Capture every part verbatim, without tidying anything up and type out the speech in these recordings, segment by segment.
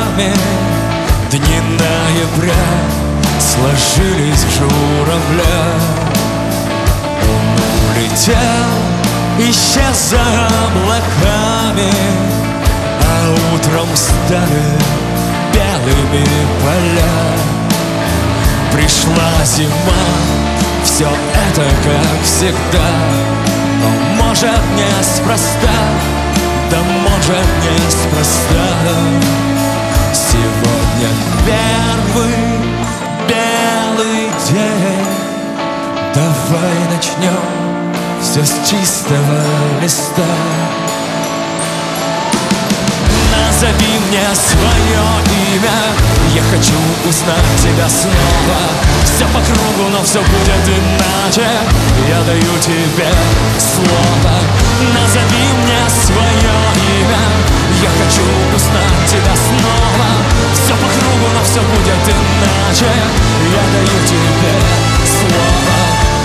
нами дни ноября сложились в журавля. Он улетел, исчез за облаками, а утром стали белыми поля. Пришла зима, все это как всегда, но может неспроста, да может неспроста. Сегодня первый белый день, давай начнем все с чистого листа. Назови мне свое имя, я хочу узнать тебя снова. Все по кругу, но все будет иначе, я даю тебе слово. Назови мне свое имя, я хочу узнать тебя снова. Все по кругу, но все будет иначе, я даю тебе слово.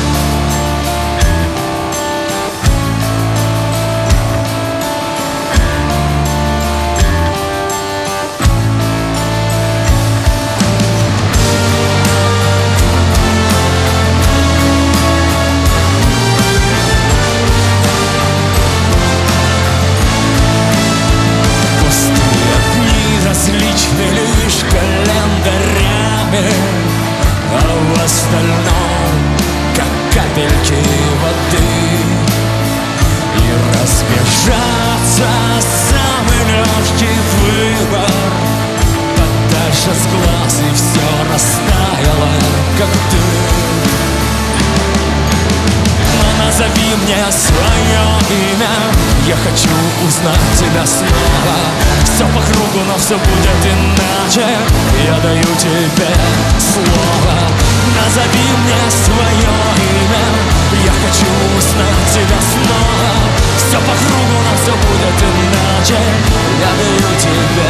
Лишь календарями, а в остальном как капельки воды. И разбежаться самый легкий выбор, подальше с глаз, и все растаяло, как дым. Но назови мне свое имя, я хочу узнать тебя снова. Все по кругу, но все будет иначе, я даю тебе слово. Назови мне свое имя, я хочу узнать тебя снова. Все по кругу, но все будет иначе, я даю тебе.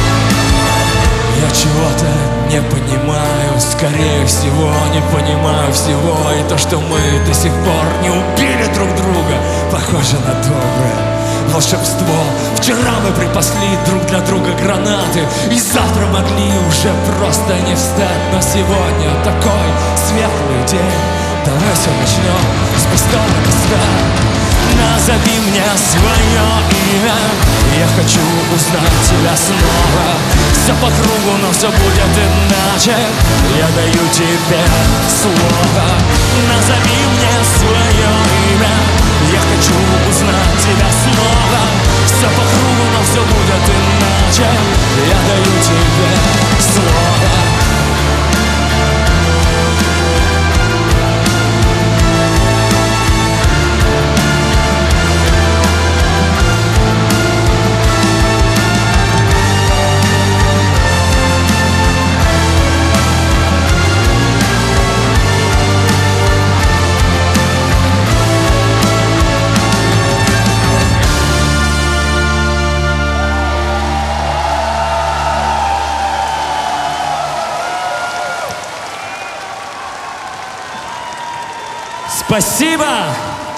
Я чего-то не понимаю, скорее всего не понимаю всего. И то, что мы до сих пор не убили друг друга, похоже на доброе волшебство. Вчера мы припасли друг для друга гранаты, и завтра могли уже просто не встать. Но сегодня такой светлый день, давай все начнем с пустого листа. Назови мне свое имя, я хочу узнать тебя снова. Все по кругу, но все будет иначе, я даю тебе слово. Назови мне свое имя, я хочу узнать тебя снова. Все по кругу, но все будет иначе, я даю тебе слово. Спасибо!